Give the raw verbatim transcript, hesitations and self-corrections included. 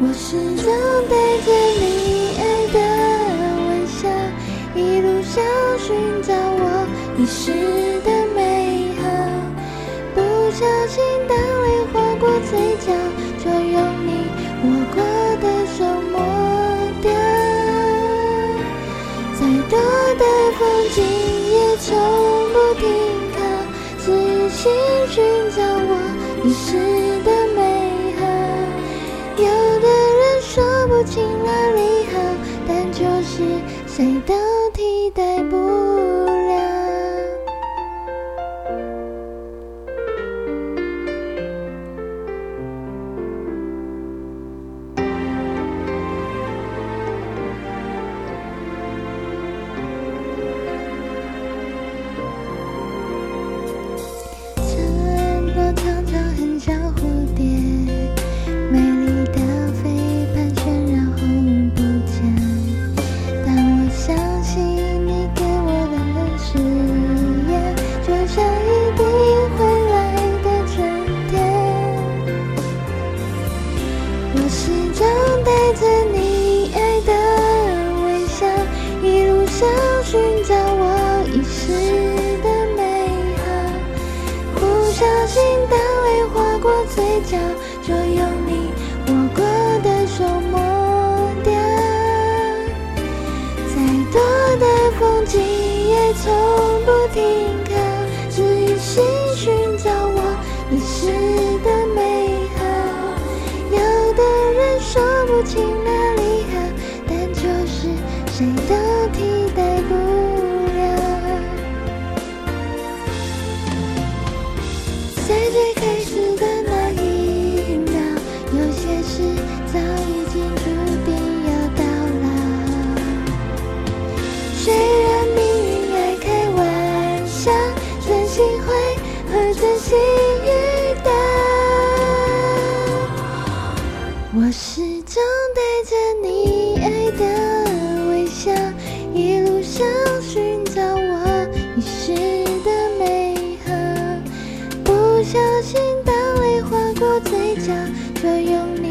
我始终带着你爱的微笑，一路上寻找我遗失的美好。不小心当泪划过嘴角，就用你握过的手抹掉。再多的风景也从不停靠，仔细寻找我遗失的美好。有的人说不清哪里好，但就是谁都替代不了。承诺常常很像蝴蝶，美丽的飞盘旋然后不见。但我相信你给我的誓言，就像一定会来的春天。我始终带着你爱的微笑，一路上寻找我遗失的美好。不小心当泪划过嘴角，就用你握过的手抹掉。再多的风景也从不停靠，只一心寻找我遗失的美好。有的人说不清哪里好，但就是谁都替代不了。在最开始的那一秒，有些事早已经注定要到老。虽然命运爱开玩笑，真心会和真心遇到。我始终带着你爱的微笑，一路上寻找我遗失的美好。不小心当泪划过嘴角，就用